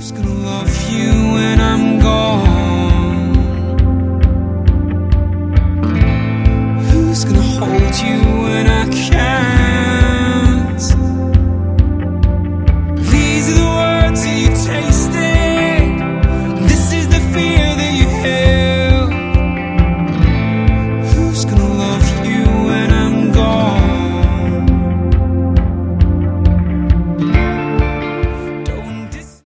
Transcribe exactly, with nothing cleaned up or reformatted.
Who's gonna love you when I'm gone? Who's gonna hold you